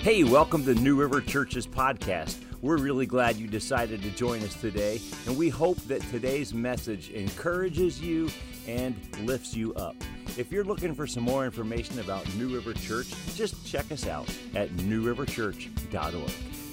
Hey, welcome to New River Church's podcast. We're really glad you decided to join us today, and we hope that today's message encourages you and lifts you up. If you're looking for some more information about New River Church, just check us out at newriverchurch.org.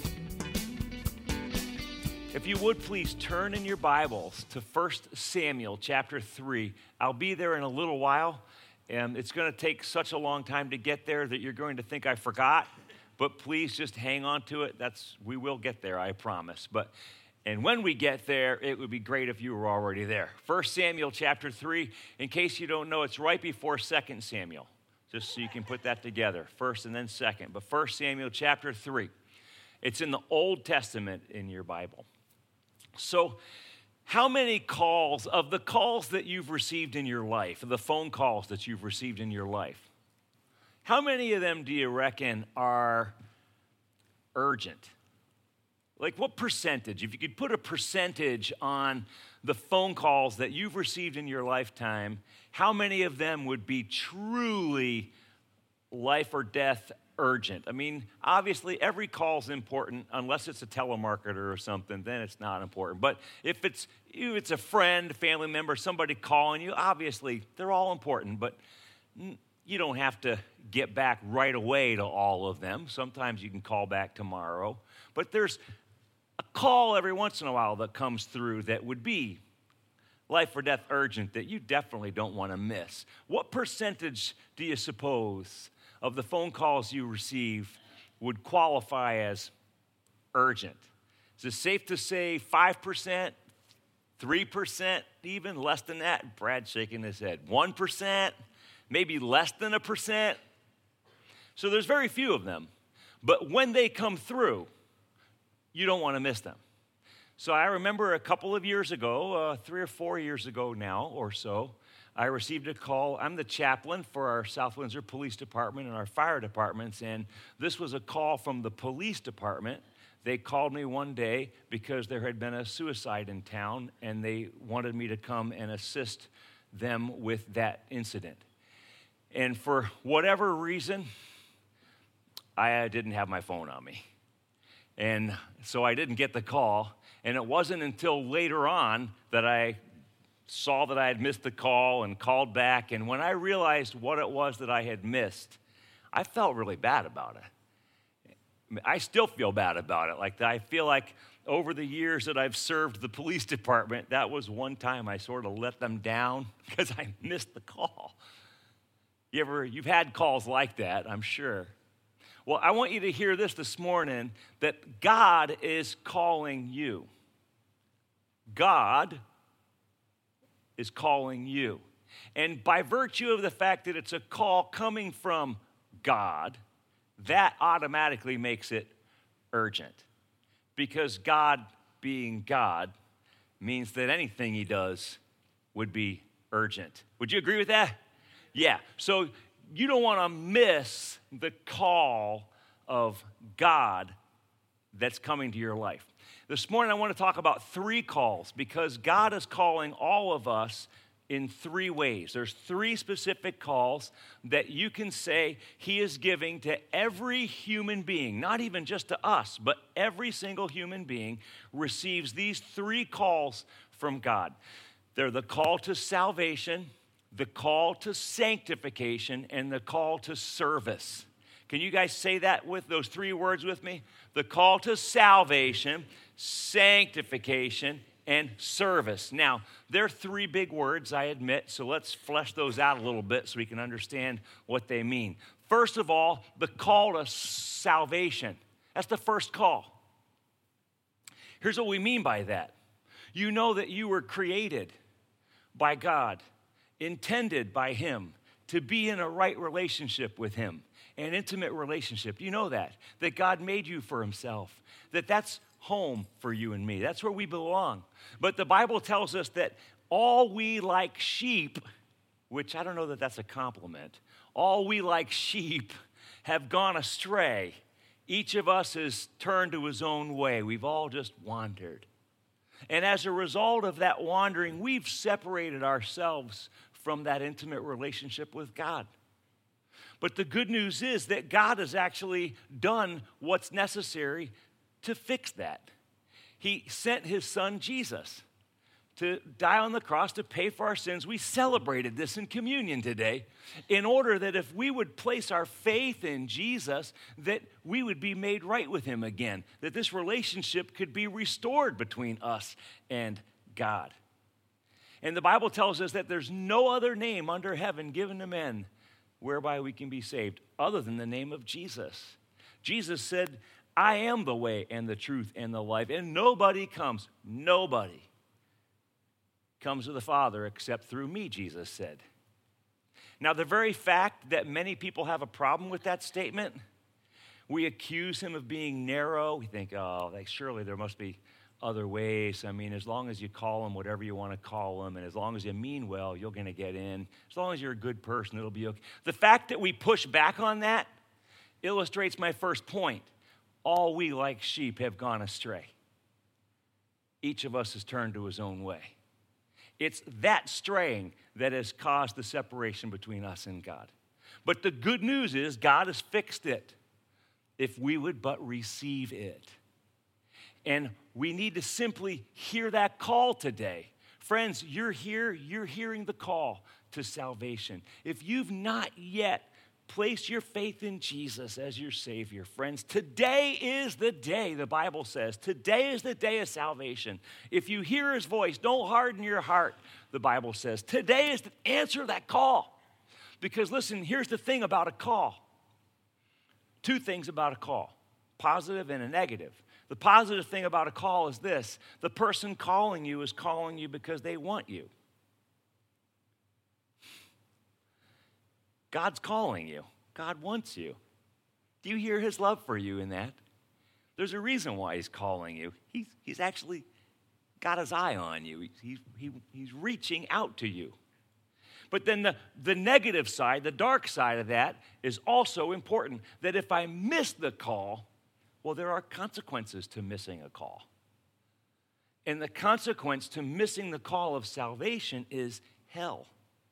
If you would please turn in your Bibles to 1 Samuel chapter 3. I'll be there in a little while, and it's going to take such a long time to get there that you're going to think I forgot. But please just hang on to it. We will get there, I promise. And when we get there, it would be great if you were already there. 1 Samuel chapter 3, in case you don't know, it's right before 2 Samuel, just so you can put that together, first and then second. But 1 Samuel chapter 3, it's in the Old Testament in your Bible. So how many of the calls that you've received in your life, the phone calls that you've received in your life, how many of them do you reckon are urgent? Like what percentage? If you could put a percentage on the phone calls that you've received in your lifetime, how many of them would be truly life or death urgent? I mean, obviously every call is important unless it's a telemarketer or something, then it's not important. But if it's a friend, family member, somebody calling you, obviously they're all important, but you don't have to get back right away to all of them. Sometimes you can call back tomorrow. But there's a call every once in a while that comes through that would be life or death urgent that you definitely don't want to miss. What percentage do you suppose of the phone calls you receive would qualify as urgent? Is it safe to say 5%, 3%, even less than that? Brad's shaking his head. 1%? Maybe less than 1%. So there's very few of them. But when they come through, you don't want to miss them. So I remember a couple of years ago, 3 or 4 years ago now or so, I received a call. I'm the chaplain for our South Windsor Police Department and our fire departments, and this was a call from the police department. They called me one day because there had been a suicide in town, and they wanted me to come and assist them with that incident. And for whatever reason, I didn't have my phone on me. And so I didn't get the call. And it wasn't until later on that I saw that I had missed the call and called back. And when I realized what it was that I had missed, I felt really bad about it. I still feel bad about it. Like I feel like over the years that I've served the police department, that was one time I sort of let them down because I missed the call. You've had calls like that, I'm sure. Well, I want you to hear this morning, that God is calling you. God is calling you. And by virtue of the fact that it's a call coming from God, that automatically makes it urgent. Because God being God means that anything he does would be urgent. Would you agree with that? Yeah, so you don't want to miss the call of God that's coming to your life. This morning I want to talk about 3 calls because God is calling all of us in 3 ways. There's 3 specific calls that you can say he is giving to every human being, not even just to us, but every single human being receives these 3 calls from God. They're the call to salvation, the call to sanctification, and the call to service. Can you guys say that with those 3 words with me? The call to salvation, sanctification, and service. Now, they're 3 big words, I admit, so let's flesh those out a little bit so we can understand what they mean. First of all, the call to salvation. That's the first call. Here's what we mean by that. You know that you were created by God, intended by him to be in a right relationship with him, an intimate relationship. You know that God made you for himself, that's home for you and me. That's where we belong. But the Bible tells us that all we like sheep, which I don't know that that's a compliment, all we like sheep have gone astray. Each of us has turned to his own way. We've all just wandered. And as a result of that wandering, we've separated ourselves from that intimate relationship with God. But the good news is that God has actually done what's necessary to fix that. He sent his son Jesus to die on the cross to pay for our sins. We celebrated this in communion today in order that if we would place our faith in Jesus, that we would be made right with him again, that this relationship could be restored between us and God. And the Bible tells us that there's no other name under heaven given to men whereby we can be saved other than the name of Jesus. Jesus said, I am the way and the truth and the life, and nobody comes to the Father except through me, Jesus said. Now, the very fact that many people have a problem with that statement, we accuse him of being narrow. We think, surely there must be other ways. I mean, as long as you call him whatever you want to call him, and as long as you mean well, you're going to get in. As long as you're a good person, it'll be okay. The fact that we push back on that illustrates my first point. All we like sheep have gone astray. Each of us has turned to his own way. It's that straying that has caused the separation between us and God. But the good news is God has fixed it if we would but receive it. And we need to simply hear that call today. Friends, you're here, you're hearing the call to salvation. If you've not yet placed your faith in Jesus as your Savior, friends, today is the day, the Bible says. Today is the day of salvation. If you hear his voice, don't harden your heart, the Bible says. Today is to answer that call. Because listen, here's the thing about a call. Two things about a call, positive and a negative. The positive thing about a call is this: the person calling you is calling you because they want you. God's calling you. God wants you. Do you hear his love for you in that? There's a reason why he's calling you. He's actually got his eye on you. He's reaching out to you. But then the negative side, the dark side of that is also important, that if I miss the call, well, there are consequences to missing a call. And the consequence to missing the call of salvation is hell,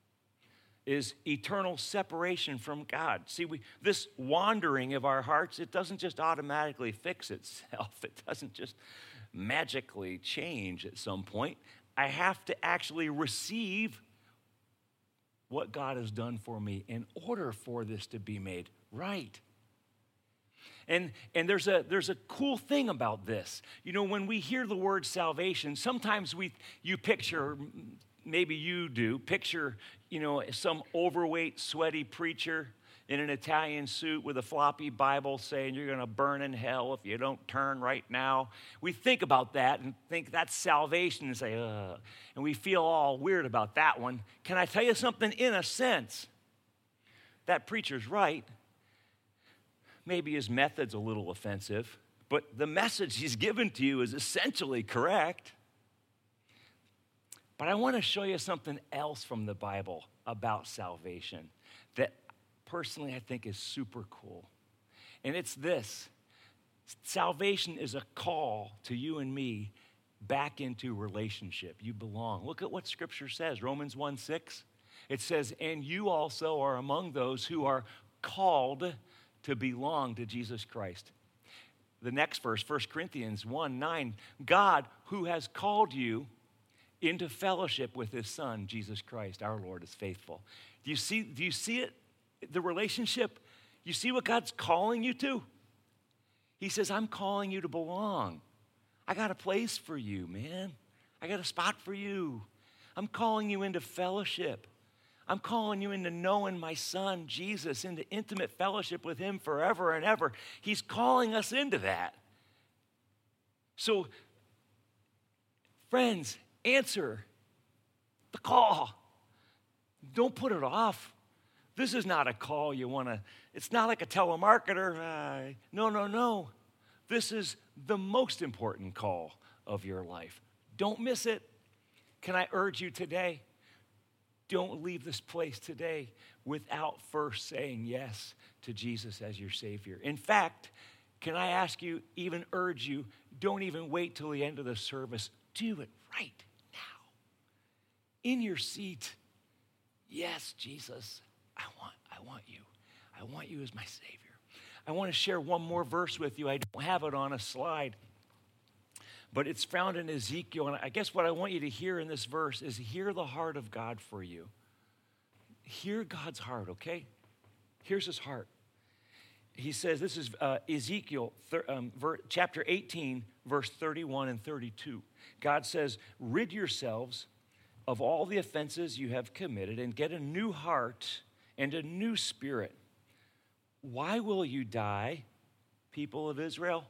is eternal separation from God. See, this wandering of our hearts, it doesn't just automatically fix itself. It doesn't just magically change at some point. I have to actually receive what God has done for me in order for this to be made right. And there's a cool thing about this. You know, when we hear the word salvation, sometimes you picture, maybe you do, picture, some overweight, sweaty preacher in an Italian suit with a floppy Bible saying you're going to burn in hell if you don't turn right now. We think about that and think that's salvation and say, ugh. And we feel all weird about that one. Can I tell you something? In a sense, that preacher's right. Maybe his method's a little offensive, but the message he's given to you is essentially correct. But I want to show you something else from the Bible about salvation that personally I think is super cool. And it's this: salvation is a call to you and me back into relationship. You belong. Look at what Scripture says, Romans 1:6. It says, and you also are among those who are called to belong to Jesus Christ. The next verse, 1 Corinthians 1:9, God who has called you into fellowship with his Son, Jesus Christ, our Lord, is faithful. Do you see it? The relationship? You see what God's calling you to? He says, I'm calling you to belong. I got a place for you, man. I got a spot for you. I'm calling you into fellowship. I'm calling you into knowing my Son, Jesus, into intimate fellowship with him forever and ever. He's calling us into that. So, friends, answer the call. Don't put it off. This is not a call you want to, it's not like a telemarketer. No. This is the most important call of your life. Don't miss it. Can I urge you today? Don't leave this place today without first saying yes to Jesus as your Savior. In fact, can I ask you, even urge you, don't even wait till the end of the service. Do it right now. In your seat. Yes, Jesus, I want you. I want you as my Savior. I want to share one more verse with you. I don't have it on a slide, but it's found in Ezekiel. And I guess what I want you to hear in this verse is hear the heart of God for you. Hear God's heart, okay? Here's his heart. He says, this is Ezekiel chapter 18, verse 31 and 32. God says, rid yourselves of all the offenses you have committed and get a new heart and a new spirit. Why will you die, people of Israel?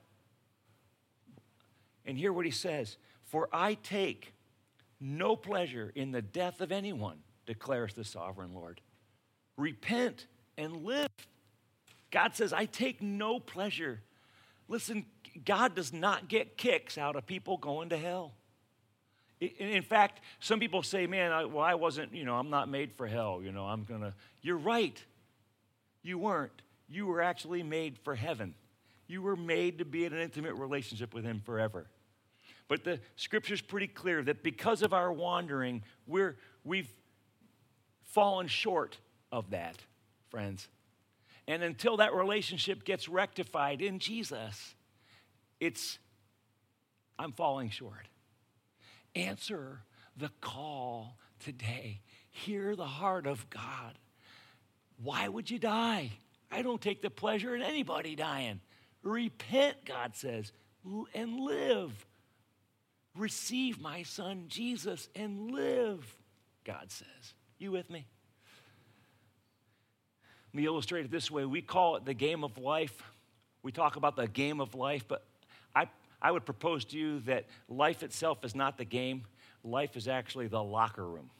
And hear what he says. For I take no pleasure in the death of anyone, declares the sovereign Lord. Repent and live. God says, I take no pleasure. Listen, God does not get kicks out of people going to hell. In fact, some people say, man, I wasn't, I'm not made for hell. You're right. You weren't. You were actually made for heaven. You were made to be in an intimate relationship with him forever. But the scripture's pretty clear that because of our wandering, we've fallen short of that, friends. And until that relationship gets rectified in Jesus, I'm falling short. Answer the call today. Hear the heart of God. Why would you die? I don't take the pleasure in anybody dying. Repent, God says, and live. Receive my son Jesus and live, God says. You with me? Let me illustrate it this way. We call it the game of life. We talk about the game of life, but I would propose to you that life itself is not the game. Life is actually the locker room.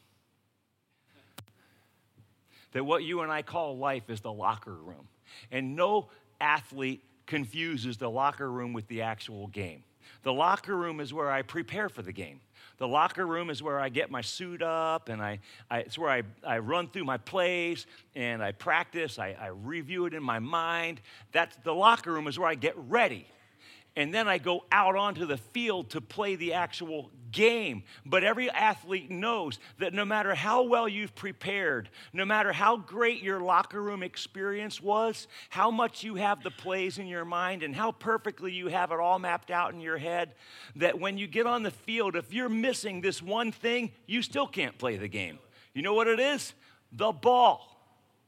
That what you and I call life is the locker room. And no athlete confuses the locker room with the actual game. The locker room is where I prepare for the game. The locker room is where I get my suit up, and it's where I run through my plays, and I practice, I review it in my mind. The locker room is where I get ready. And then I go out onto the field to play the actual game. But every athlete knows that no matter how well you've prepared, no matter how great your locker room experience was, how much you have the plays in your mind, and how perfectly you have it all mapped out in your head, that when you get on the field, if you're missing this one thing, you still can't play the game. You know what it is? The ball.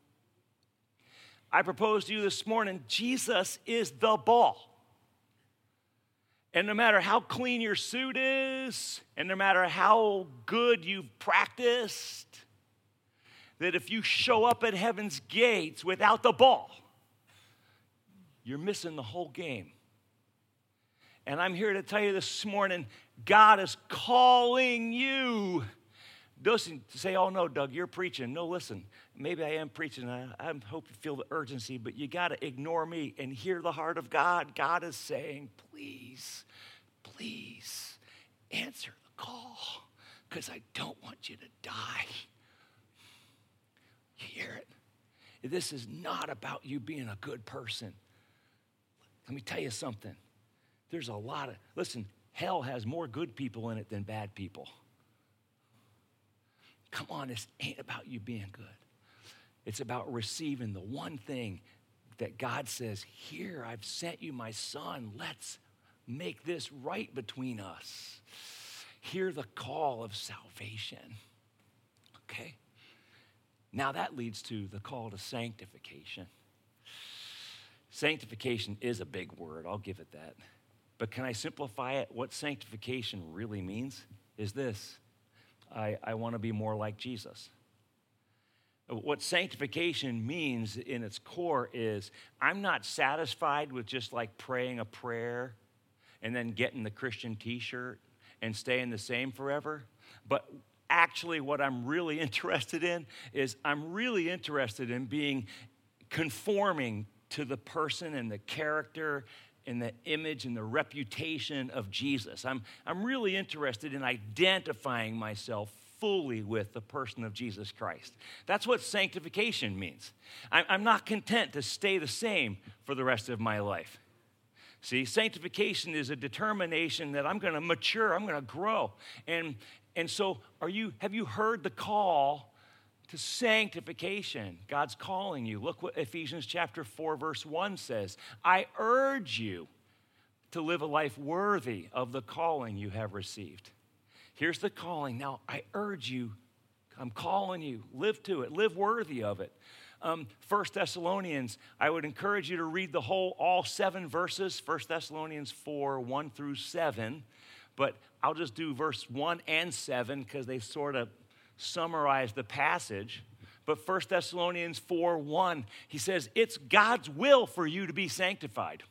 I propose to you this morning, Jesus is the ball. And no matter how clean your suit is, and no matter how good you've practiced, that if you show up at heaven's gates without the ball, you're missing the whole game. And I'm here to tell you this morning, God is calling you. Doesn't say, oh no, Doug, you're preaching. No, listen, maybe I am preaching. I hope you feel the urgency, but you got to ignore me and hear the heart of God. God is saying, please answer the call, because I don't want you to die. You hear it? This is not about you being a good person. Let me tell you something. There's listen, hell has more good people in it than bad people. Come on, this ain't about you being good. It's about receiving the one thing that God says, here, I've sent you my son. Let's make this right between us. Hear the call of salvation. Okay? Now that leads to the call to sanctification. Sanctification is a big word, I'll give it that. But can I simplify it? What sanctification really means is this. I want to be more like Jesus. What sanctification means in its core is I'm not satisfied with just like praying a prayer and then getting the Christian t-shirt and staying the same forever. But actually what I'm really interested in is I'm really interested in being conforming to the person and the character and the image and the reputation of Jesus. I'm really interested in identifying myself fully with the person of Jesus Christ. That's what sanctification means. I'm not content to stay the same for the rest of my life. See, sanctification is a determination that I'm going to mature, I'm going to grow. And so have you heard the call to sanctification. God's calling you. Look what Ephesians chapter 4, verse 1 says. I urge you to live a life worthy of the calling you have received. Here's the calling. Now, I urge you, I'm calling you, live to it, live worthy of it. 1 Thessalonians, I would encourage you to read all 7 verses, 1 Thessalonians 4, 1 through 7. But I'll just do verse 1 and 7 because they sort of summarize the passage. But 1 Thessalonians 4, 1, he says, it's God's will for you to be sanctified.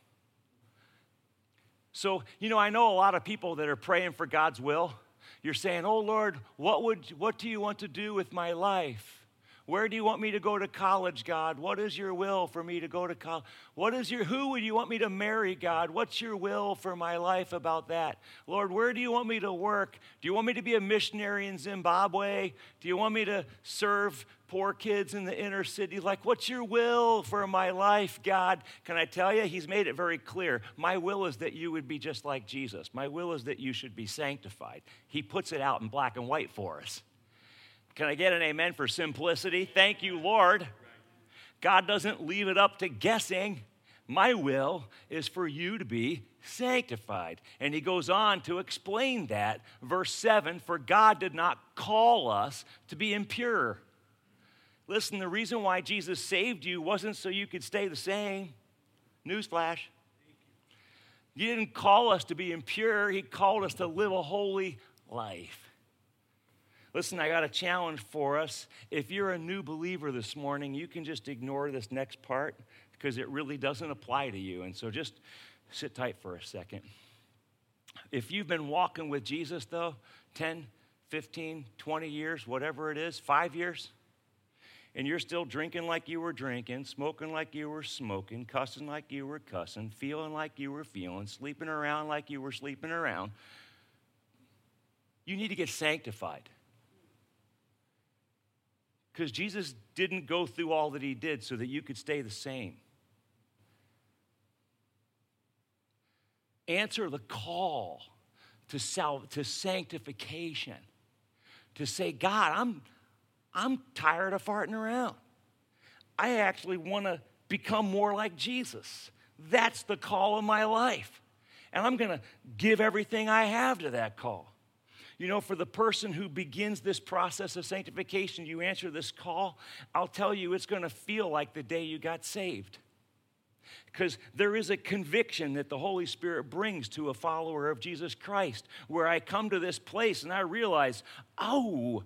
So, I know a lot of people that are praying for God's will. You're saying, oh, Lord, what do you want to do with my life? Where do you want me to go to college, God? What is your will for me to go to college? Who would you want me to marry, God? What's your will for my life about that? Lord, where do you want me to work? Do you want me to be a missionary in Zimbabwe? Do you want me to serve poor kids in the inner city? What's your will for my life, God? Can I tell you, he's made it very clear. My will is that you would be just like Jesus. My will is that you should be sanctified. He puts it out in black and white for us. Can I get an amen for simplicity? Thank you, Lord. God doesn't leave it up to guessing. My will is for you to be sanctified. And he goes on to explain that. Verse 7, for God did not call us to be impure. Listen, the reason why Jesus saved you wasn't so you could stay the same. Newsflash. He didn't call us to be impure. He called us to live a holy life. Listen, I got a challenge for us. If you're a new believer this morning, you can just ignore this next part because it really doesn't apply to you. And so just sit tight for a second. If you've been walking with Jesus, though, 10, 15, 20 years, whatever it is, 5 years, and you're still drinking like you were drinking, smoking like you were smoking, cussing like you were cussing, feeling like you were feeling, sleeping around like you were sleeping around, you need to get sanctified. Because Jesus didn't go through all that he did so that you could stay the same. Answer the call to sanctification. To say, God, I'm tired of farting around. I actually want to become more like Jesus. That's the call of my life. And I'm going to give everything I have to that call. For the person who begins this process of sanctification, you answer this call, I'll tell you it's going to feel like the day you got saved. Because there is a conviction that the Holy Spirit brings to a follower of Jesus Christ, where I come to this place and I realize, I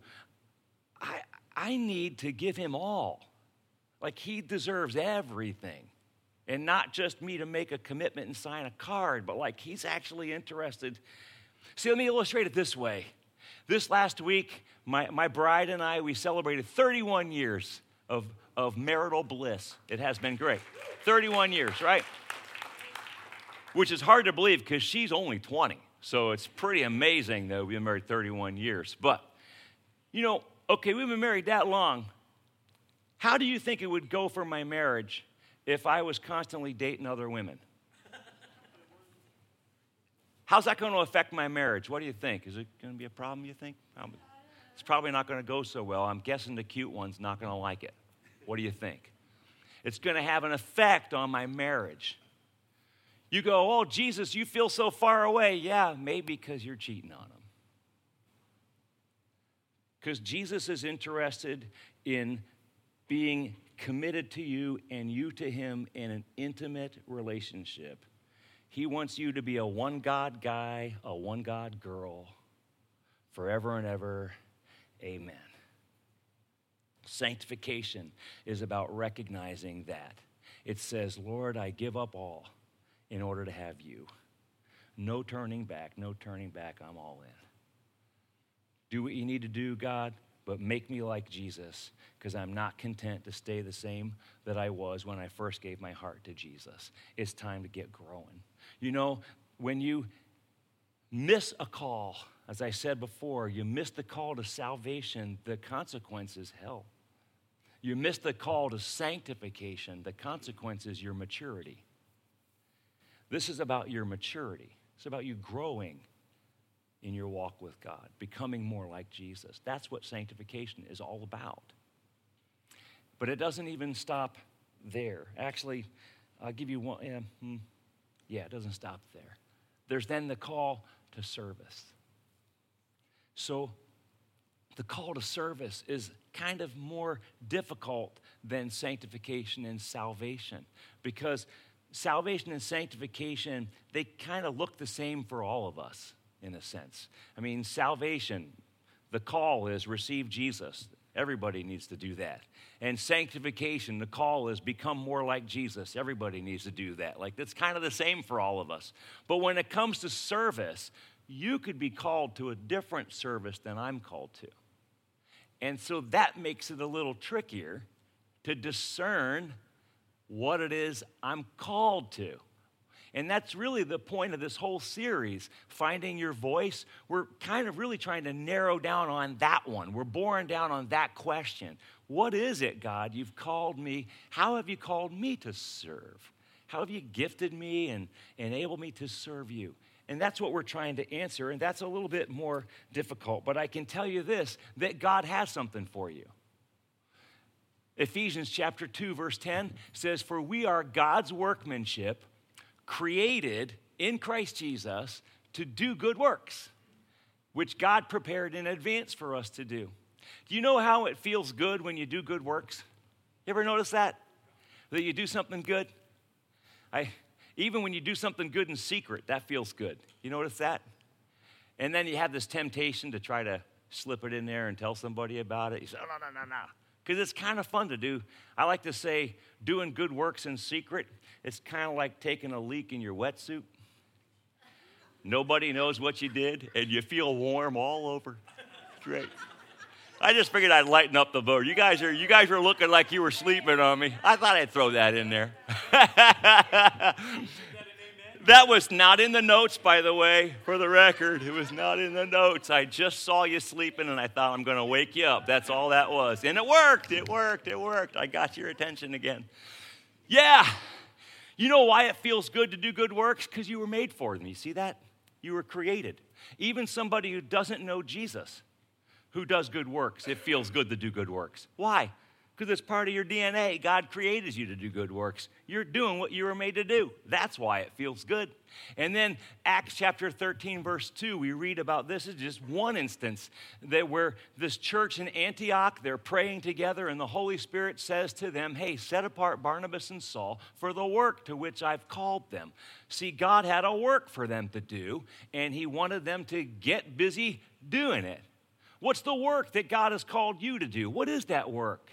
need to give him all. He deserves everything. And not just me to make a commitment and sign a card, but he's actually interested. See, let me illustrate it this way. This last week, my bride and I, we celebrated 31 years of marital bliss. It has been great. 31 years, right? Which is hard to believe because she's only 20. So it's pretty amazing that we've been married 31 years. But, okay, we've been married that long. How do you think it would go for my marriage if I was constantly dating other women? How's that going to affect my marriage? What do you think? Is it going to be a problem, you think? It's probably not going to go so well. I'm guessing the cute one's not going to like it. What do you think? It's going to have an effect on my marriage. You go, oh, Jesus, you feel so far away. Yeah, maybe because you're cheating on him. Because Jesus is interested in being committed to you and you to him in an intimate relationship. He wants you to be a one God guy, a one God girl, forever and ever. Amen. Sanctification is about recognizing that. It says, Lord, I give up all in order to have you. No turning back, I'm all in. Do what you need to do, God, but make me like Jesus, because I'm not content to stay the same that I was when I first gave my heart to Jesus. It's time to get growing. When you miss a call, as I said before, you miss the call to salvation, the consequence is hell. You miss the call to sanctification, the consequence is your maturity. This is about your maturity. It's about you growing in your walk with God, becoming more like Jesus. That's what sanctification is all about. But it doesn't even stop there. Actually, I'll give you one. It doesn't stop there. There's then the call to service. So the call to service is kind of more difficult than sanctification and salvation, because salvation and sanctification, they kind of look the same for all of us in a sense. I mean, salvation, the call is receive Jesus. Everybody needs to do that. And sanctification, the call is become more like Jesus. Everybody needs to do that. Like, that's kind of the same for all of us. But when it comes to service, you could be called to a different service than I'm called to. And so that makes it a little trickier to discern what it is I'm called to. And that's really the point of this whole series, Finding Your Voice. We're kind of really trying to narrow down on that one. We're boring down on that question. What is it, God, you've called me? How have you called me to serve? How have you gifted me and enabled me to serve you? And that's what we're trying to answer, and that's a little bit more difficult. But I can tell you this, that God has something for you. Ephesians chapter 2, verse 10 says, "For we are God's workmanship, created in Christ Jesus to do good works, which God prepared in advance for us to do." Do you know how it feels good when you do good works? You ever notice that? That you do something good? Even when you do something good in secret, that feels good. You notice that? And then you have this temptation to try to slip it in there and tell somebody about it. You say, "Oh, no. Because it's kind of fun to do. I like to say doing good works in secret, it's kind of like taking a leak in your wetsuit. Nobody knows what you did, and you feel warm all over. Great. I just figured I'd lighten up the boat. You guys are looking like you were sleeping on me. I thought I'd throw that in there. That was not in the notes, by the way, for the record. It was not in the notes. I just saw you sleeping, and I thought I'm going to wake you up. That's all that was. And it worked. I got your attention again. Yeah. You know why it feels good to do good works? Because you were made for them. You see that? You were created. Even somebody who doesn't know Jesus, who does good works, it feels good to do good works. Why? Because it's part of your DNA. God created you to do good works. You're doing what you were made to do. That's why it feels good. And then Acts chapter 13, verse 2, we read about this is just one instance that where this church in Antioch, they're praying together, and the Holy Spirit says to them, "Hey, set apart Barnabas and Saul for the work to which I've called them." See, God had a work for them to do, and he wanted them to get busy doing it. What's the work that God has called you to do? What is that work?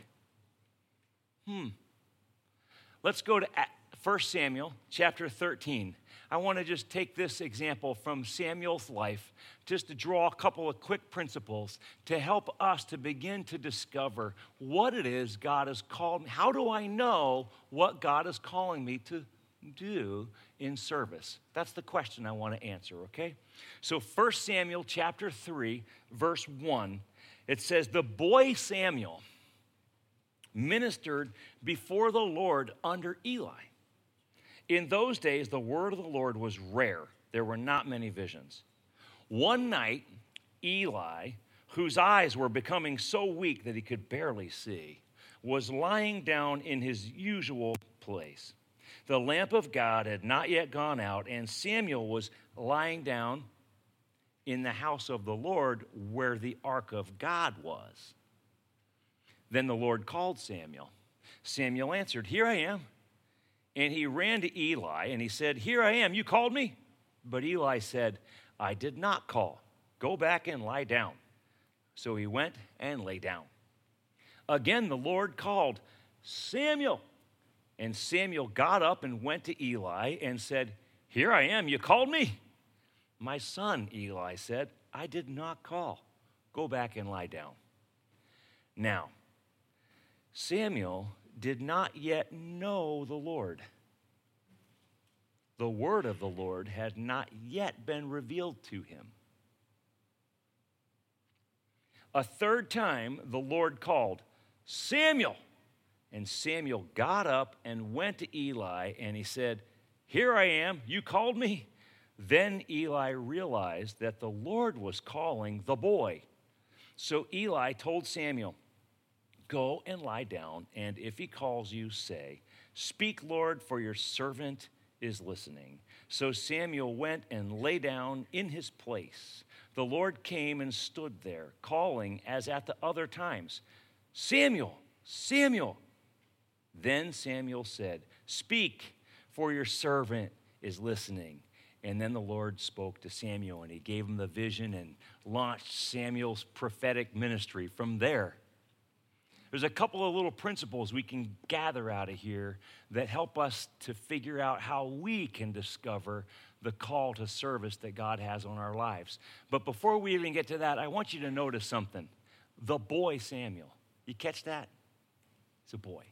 Let's go to 1 Samuel chapter 13. I want to just take this example from Samuel's life just to draw a couple of quick principles to help us to begin to discover what it is God has called me. How do I know what God is calling me to do in service? That's the question I want to answer, okay? So 1 Samuel chapter 3, verse 1, it says, "The boy Samuel ministered before the Lord under Eli. In those days, the word of the Lord was rare. There were not many visions. One night, Eli, whose eyes were becoming so weak that he could barely see, was lying down in his usual place. The lamp of God had not yet gone out, and Samuel was lying down in the house of the Lord where the ark of God was. Then the Lord called Samuel. Samuel answered, 'Here I am.' And he ran to Eli, and he said, 'Here I am. You called me?' But Eli said, 'I did not call. Go back and lie down.' So he went and lay down. Again the Lord called, 'Samuel.' And Samuel got up and went to Eli and said, 'Here I am. You called me?' 'My son,' Eli said, 'I did not call. Go back and lie down.' Now, Samuel did not yet know the Lord. The word of the Lord had not yet been revealed to him. A third time, the Lord called, 'Samuel.' And Samuel got up and went to Eli, and he said, 'Here I am. You called me?' Then Eli realized that the Lord was calling the boy. So Eli told Samuel, Go and lie down, and if he calls you, say, 'Speak, Lord, for your servant is listening.' So Samuel went and lay down in his place. The Lord came and stood there, calling as at the other times, 'Samuel, Samuel.' Then Samuel said, 'Speak, for your servant is listening.' And then the Lord spoke to Samuel, and he gave him the vision and launched Samuel's prophetic ministry from there. There's a couple of little principles we can gather out of here that help us to figure out how we can discover the call to service that God has on our lives. But before we even get to that, I want you to notice something. The boy Samuel. You catch that? He's a boy.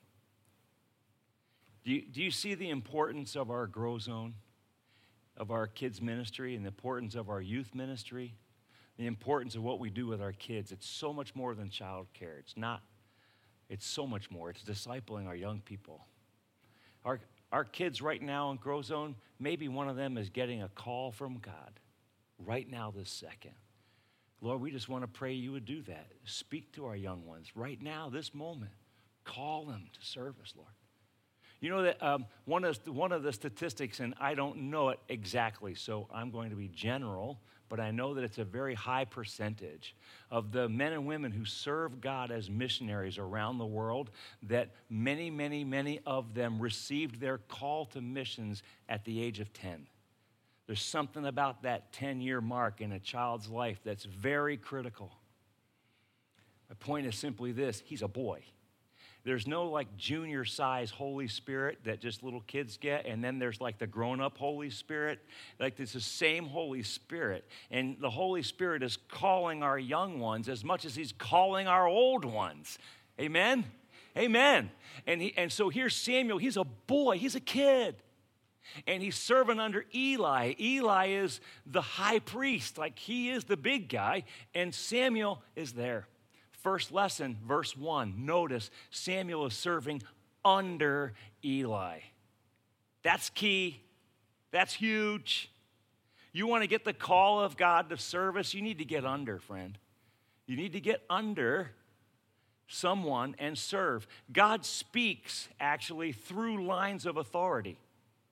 Do you see the importance of our Grow Zone, of our kids' ministry, and the importance of our youth ministry, the importance of what we do with our kids? It's so much more than child care. It's so much more. It's discipling our young people. Our kids right now in Grow Zone, maybe one of them is getting a call from God right now this second. Lord, we just want to pray you would do that. Speak to our young ones right now, this moment. Call them to service, Lord. You know that one of the statistics, and I don't know it exactly, so I'm going to be general, but I know that it's a very high percentage of the men and women who serve God as missionaries around the world, that many, many, many of them received their call to missions at the age of 10. There's something about that 10-year mark in a child's life that's very critical. My point is simply this: he's a boy. There's no like junior size Holy Spirit that just little kids get, and then there's like the grown-up Holy Spirit. Like it's the same Holy Spirit, and the Holy Spirit is calling our young ones as much as he's calling our old ones. Amen? Amen. And so here's Samuel. He's a boy. He's a kid. And he's serving under Eli. Eli is the high priest. Like he is the big guy, and Samuel is there. First lesson, verse 1. Notice Samuel is serving under Eli. That's key. That's huge. You want to get the call of God to service, you need to get under, friend. You need to get under someone and serve. God speaks actually through lines of authority.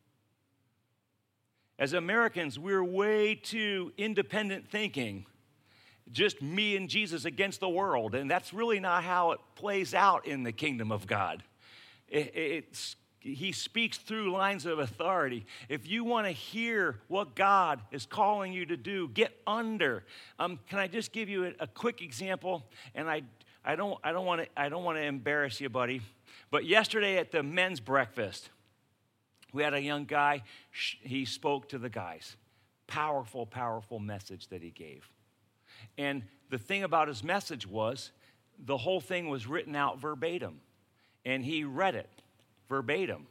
As Americans, we're way too independent thinking. Just me and Jesus against the world. And that's really not how it plays out in the kingdom of God. He speaks through lines of authority. If you want to hear what God is calling you to do, get under. Can I just give you a quick example? And I don't want to embarrass you, buddy. But yesterday at the men's breakfast, we had a young guy. He spoke to the guys. Powerful, powerful message that he gave. And the thing about his message was the whole thing was written out verbatim. And he read it verbatim.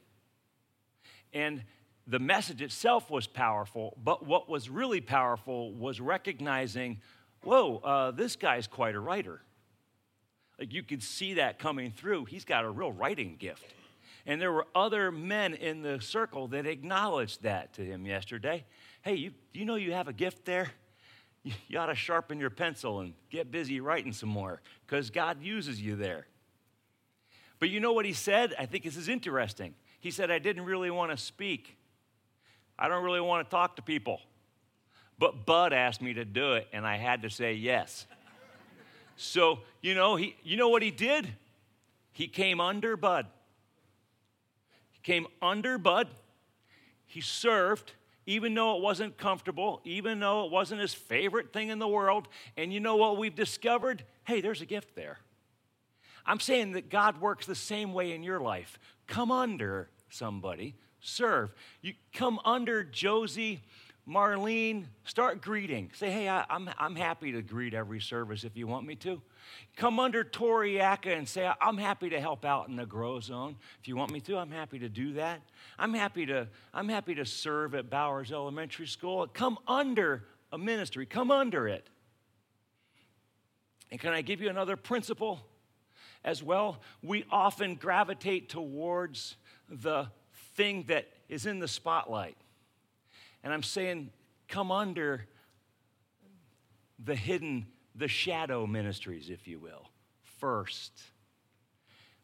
And the message itself was powerful, but what was really powerful was recognizing, whoa, this guy's quite a writer. Like you could see that coming through. He's got a real writing gift. And there were other men in the circle that acknowledged that to him yesterday. Hey, you know you have a gift there? You ought to sharpen your pencil and get busy writing some more because God uses you there. But you know what he said? I think this is interesting. He said, I didn't really want to speak. I don't really want to talk to people. But Bud asked me to do it, and I had to say yes. So, you know what he did? He came under Bud. He came under Bud. He served. Even though it wasn't comfortable, even though it wasn't his favorite thing in the world. And you know what we've discovered? Hey, there's a gift there. I'm saying that God works the same way in your life. Come under somebody, serve. You come under Josie, Marlene, start greeting. Say, hey, I'm happy to greet every service if you want me to. Come under Tori Aka and say, I'm happy to help out in the Grow Zone. If you want me to, I'm happy to do that. I'm happy to serve at Bowers Elementary School. Come under a ministry. Come under it. And can I give you another principle as well? We often gravitate towards the thing that is in the spotlight. And I'm saying, come under the hidden, the shadow ministries, if you will, first.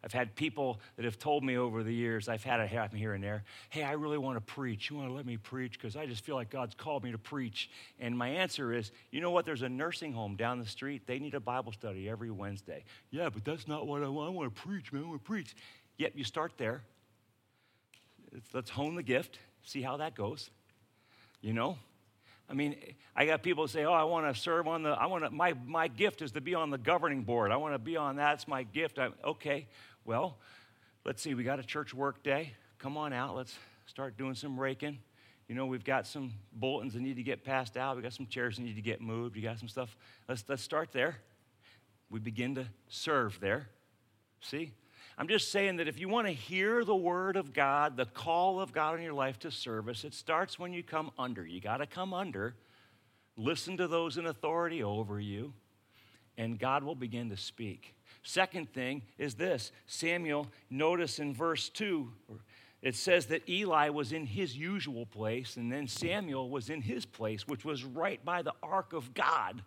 I've had people that have told me over the years, I've had it happen here and there, hey, I really want to preach. You want to let me preach? Because I just feel like God's called me to preach. And my answer is, you know what? There's a nursing home down the street. They need a Bible study every Wednesday. Yeah, but that's not what I want. I want to preach, man. I want to preach. Yep, you start there. Let's hone the gift, see how that goes. You know? I mean, I got people say, oh, I want to serve on my gift is to be on the governing board. I want to be on that. It's my gift. Okay. Well, let's see, we got a church work day. Come on out. Let's start doing some raking. You know, we've got some bulletins that need to get passed out. We got some chairs that need to get moved. You got some stuff. Let's start there. We begin to serve there. See? I'm just saying that if you want to hear the word of God, the call of God in your life to service, it starts when you come under. You got to come under, listen to those in authority over you, and God will begin to speak. Second thing is this. Samuel, notice in verse 2, it says that Eli was in his usual place, and then Samuel was in his place, which was right by the ark of God.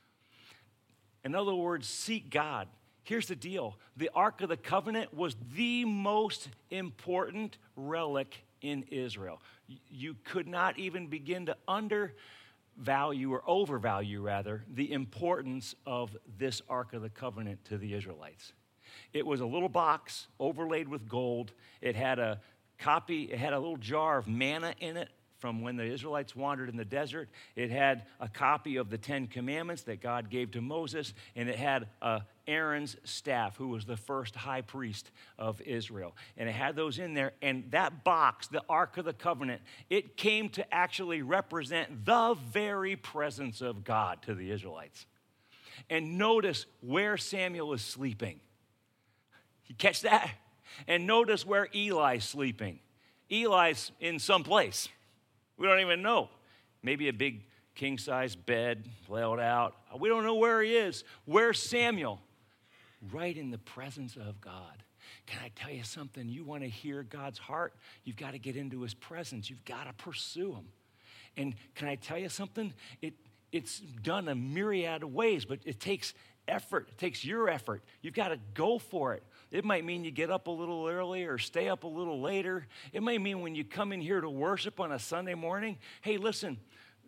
In other words, seek God. Here's the deal. The Ark of the Covenant was the most important relic in Israel. You could not even begin to undervalue or overvalue, rather, the importance of this Ark of the Covenant to the Israelites. It was a little box overlaid with gold. It had a little jar of manna in it from when the Israelites wandered in the desert. It had a copy of the 10 Commandments that God gave to Moses, and it had Aaron's staff, who was the first high priest of Israel. And it had those in there, and that box, the Ark of the Covenant, it came to actually represent the very presence of God to the Israelites. And notice where Samuel is sleeping. You catch that? And notice where Eli's sleeping. Eli's in some place. We don't even know. Maybe a big king-size bed laid out. We don't know where he is. Where's Samuel? Right in the presence of God. Can I tell you something? You want to hear God's heart? You've got to get into his presence. You've got to pursue him. And can I tell you something? It's done a myriad of ways, but it takes effort. It takes your effort. You've got to go for it. It might mean you get up a little early or stay up a little later. It might mean when you come in here to worship on a Sunday morning, hey, listen,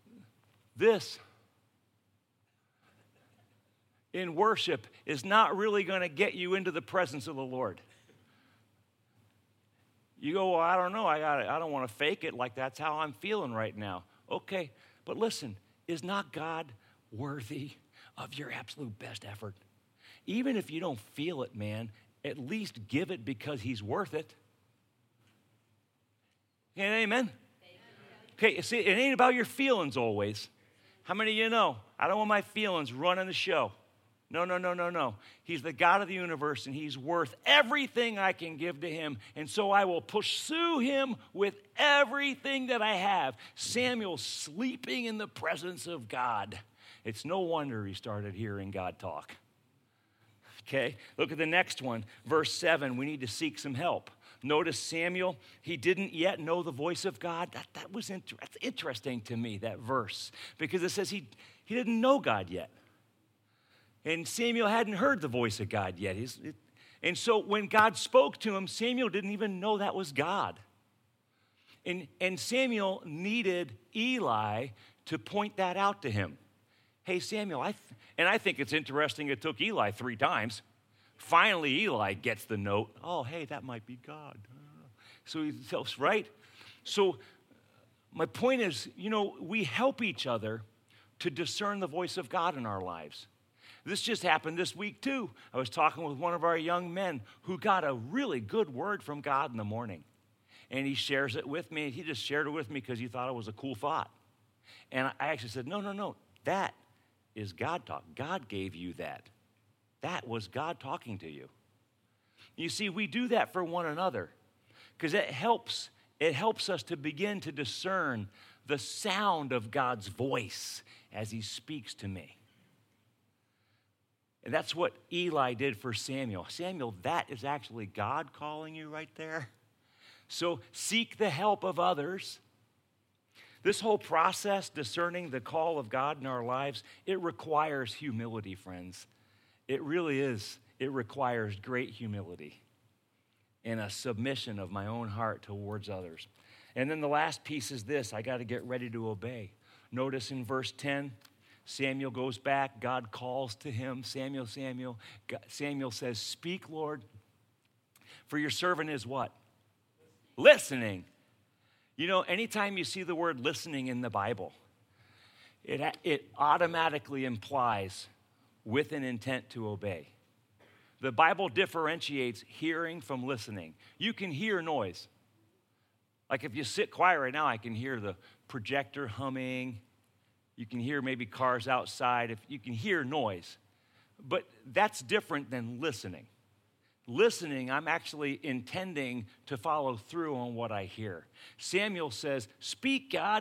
this in worship is not really going to get you into the presence of the Lord. You go, well, I don't know. I don't want to fake it like that's how I'm feeling right now. Okay, but listen, is not God worthy of your absolute best effort? Even if you don't feel it, man, at least give it because he's worth it. Amen? Okay, see, it ain't about your feelings always. How many of you know? I don't want my feelings running the show. No. He's the God of the universe, and he's worth everything I can give to him. And so I will pursue him with everything that I have. Samuel sleeping in the presence of God. It's no wonder he started hearing God talk. Okay, look at the next one. Verse 7, we need to seek some help. Notice Samuel, he didn't yet know the voice of God. That's interesting to me, that verse, because it says he didn't know God yet. And Samuel hadn't heard the voice of God yet. And so when God spoke to him, Samuel didn't even know that was God. And Samuel needed Eli to point that out to him. Hey, Samuel, I think it's interesting it took Eli 3 times. Finally, Eli gets the note. Oh, hey, that might be God. So he tells, right? So my point is, we help each other to discern the voice of God in our lives. This just happened this week, too. I was talking with one of our young men who got a really good word from God in the morning. And he shares it with me. He just shared it with me because he thought it was a cool thought. And I actually said, no, that is God talk. God gave you that. That was God talking to you. You see, we do that for one another because it helps us to begin to discern the sound of God's voice as he speaks to me. And that's what Eli did for Samuel. Samuel, that is actually God calling you right there. So seek the help of others. This whole process, discerning the call of God in our lives, it requires humility, friends. It really is. It requires great humility. and a submission of my own heart towards others. And then the last piece is this: I got to get ready to obey. Notice in verse 10, Samuel goes back. God calls to him, Samuel, Samuel. Samuel says, "Speak, Lord, for your servant is" what? Listening. You know, anytime you see the word listening in the Bible, it automatically implies with an intent to obey. The Bible differentiates hearing from listening. You can hear noise. Like if you sit quiet right now, I can hear the projector humming. You can hear maybe cars outside. If you can hear noise. But that's different than listening. Listening, I'm actually intending to follow through on what I hear. Samuel says, "Speak, God,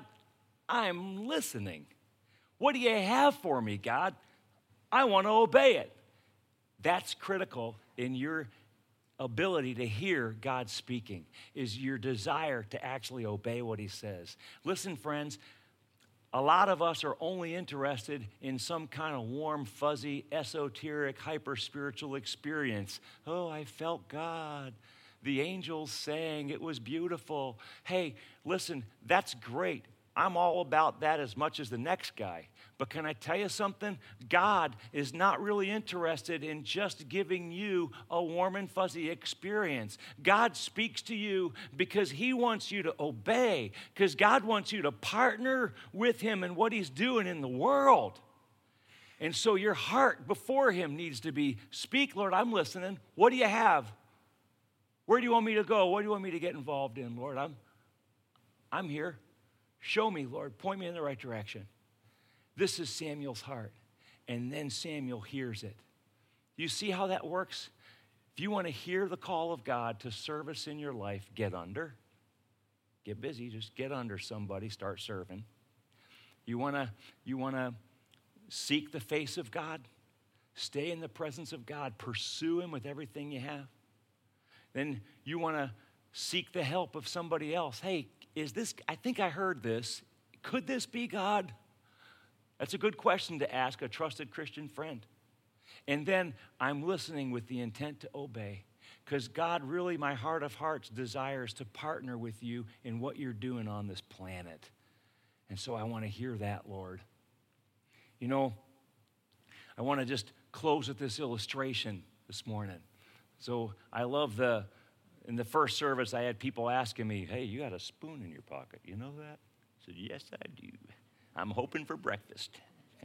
I'm listening. What do you have for me, God? I want to obey it." That's critical in your ability to hear God speaking, is your desire to actually obey what he says. Listen, friends, a lot of us are only interested in some kind of warm, fuzzy, esoteric, hyper-spiritual experience. Oh, I felt God. The angels sang. It was beautiful. Hey, listen, that's great. I'm all about that as much as the next guy. But can I tell you something? God is not really interested in just giving you a warm and fuzzy experience. God speaks to you because he wants you to obey, because God wants you to partner with him in what he's doing in the world. And so your heart before him needs to be, "Speak, Lord, I'm listening. What do you have? Where do you want me to go? What do you want me to get involved in, Lord? I'm here. Show me, Lord. Point me in the right direction." This is Samuel's heart. And then Samuel hears it. You see how that works? If you want to hear the call of God to service in your life, get under. Get busy. Just get under somebody. Start serving. You want to seek the face of God? Stay in the presence of God. Pursue him with everything you have. Then you want to seek the help of somebody else. Hey, I think I heard this. Could this be God? That's a good question to ask a trusted Christian friend. And then I'm listening with the intent to obey, because God really, my heart of hearts, desires to partner with you in what you're doing on this planet. And so I want to hear that, Lord. You know, I want to just close with this illustration this morning. So I love in the first service, I had people asking me, "Hey, you got a spoon in your pocket. You know that?" I said, "Yes, I do. I'm hoping for breakfast."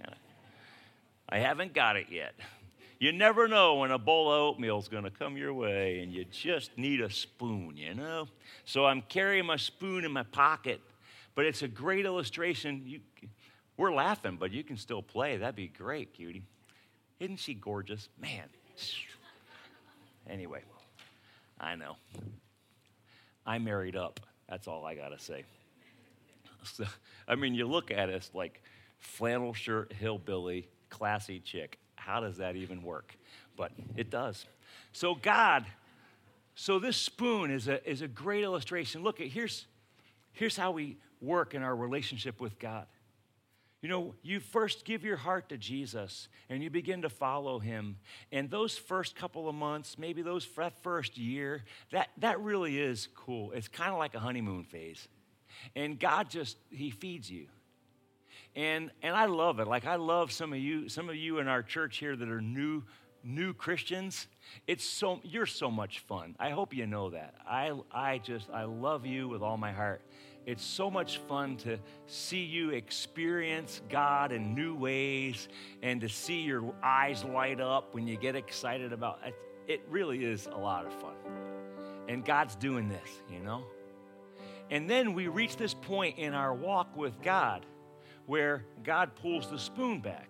I haven't got it yet. You never know when a bowl of oatmeal is going to come your way, and you just need a spoon, you know? So I'm carrying my spoon in my pocket, but it's a great illustration. We're laughing, but you can still play. That'd be great, cutie. Isn't she gorgeous? Man. Anyway, I know. I married up. That's all I got to say. So, I mean, you look at us like flannel shirt, hillbilly, classy chick. How does that even work? But it does. So this spoon is a great illustration. Look, here's how we work in our relationship with God. You know, you first give your heart to Jesus and you begin to follow him. And those first couple of months, maybe that first year, that really is cool. It's kind of like a honeymoon phase. And God he feeds you. And I love it. Like, I love some of you in our church here that are new Christians. You're so much fun. I hope you know that. I love you with all my heart. It's so much fun to see you experience God in new ways and to see your eyes light up when you get excited about it. It really is a lot of fun. And God's doing this, you know? And then we reach this point in our walk with God where God pulls the spoon back.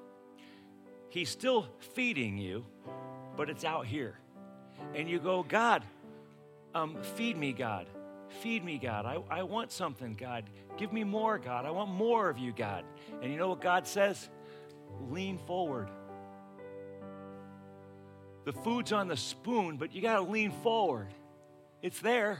He's still feeding you, but it's out here. And you go, "God, feed me, God. Feed me, God. I want something, God. Give me more, God. I want more of you, God." And you know what God says? Lean forward. The food's on the spoon, but you got to lean forward. It's there.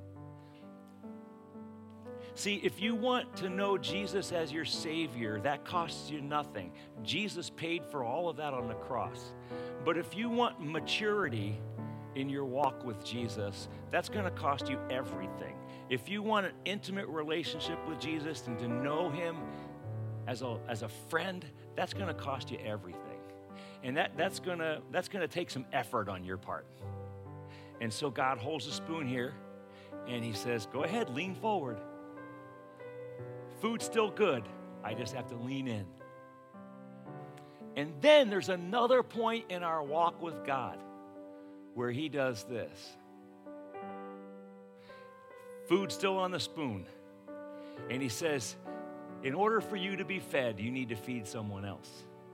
See, if you want to know Jesus as your Savior, that costs you nothing. Jesus paid for all of that on the cross. But if you want maturity in your walk with Jesus, that's going to cost you everything. If you want an intimate relationship with Jesus and to know him as a friend, that's going to cost you everything. And that's going to take some effort on your part. And so God holds a spoon here and he says, go ahead, lean forward. Food's still good. I just have to lean in. And then there's another point in our walk with God where he does this. Food's still on the spoon. And he says, in order for you to be fed, you need to feed someone else.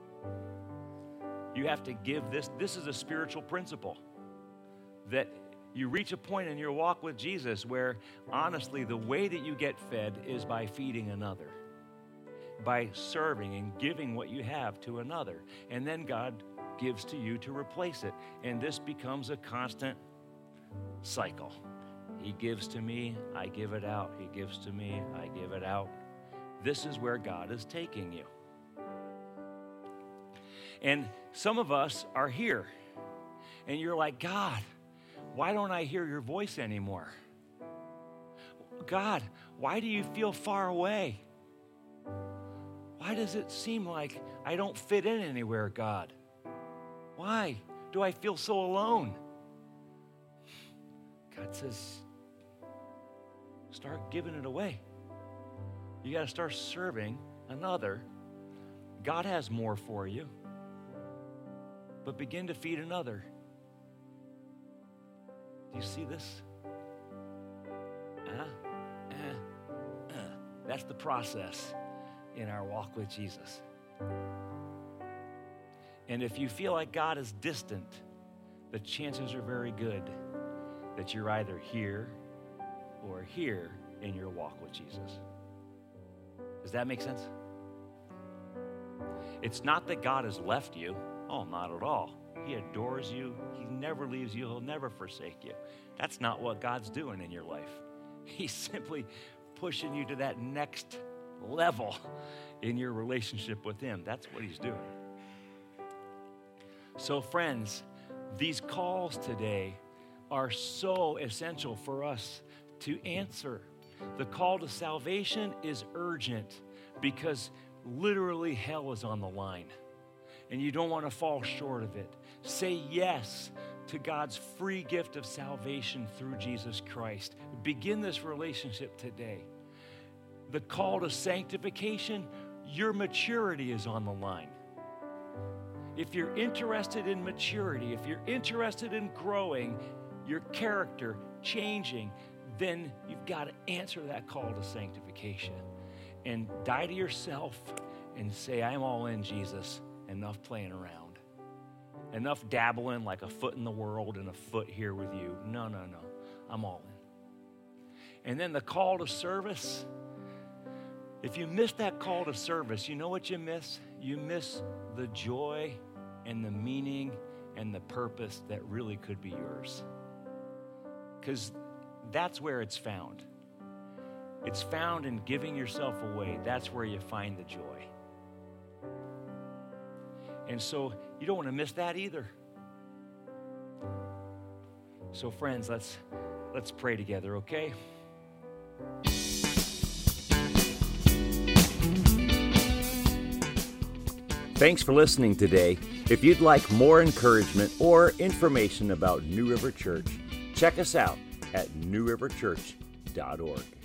You have to give this. This is a spiritual principle that you reach a point in your walk with Jesus where, honestly, the way that you get fed is by feeding another, by serving and giving what you have to another. And then God gives to you to replace it. And this becomes a constant cycle. He gives to me, I give it out. He gives to me, I give it out. This is where God is taking you. And some of us are here, and you're like, God, why don't I hear your voice anymore? God, why do you feel far away? Why does it seem like I don't fit in anywhere, God? Why do I feel so alone? God says, start giving it away. You got to start serving another. God has more for you. But begin to feed another. Do you see this? That's the process in our walk with Jesus. And if you feel like God is distant, the chances are very good that you're either here or here in your walk with Jesus. Does that make sense? It's not that God has left you. Oh, not at all. He adores you. He never leaves you. He'll never forsake you. That's not what God's doing in your life. He's simply pushing you to that next level in your relationship with him. That's what he's doing. So, friends, these calls today are so essential for us to answer. The call to salvation is urgent because literally hell is on the line. And you don't want to fall short of it. Say yes to God's free gift of salvation through Jesus Christ. Begin this relationship today. The call to sanctification, your maturity is on the line. If you're interested in maturity, if you're interested in growing, your character changing, then you've got to answer that call to sanctification and die to yourself and say, I'm all in, Jesus. Enough playing around. Enough dabbling like a foot in the world and a foot here with you. No. I'm all in. And then the call to service. If you miss that call to service, you know what you miss? You miss the joy and the meaning and the purpose that really could be yours. Because that's where it's found. It's found in giving yourself away. That's where you find the joy. And so you don't want to miss that either. So friends, let's pray together, okay? Thanks for listening today. If you'd like more encouragement or information about New River Church, check us out at newriverchurch.org.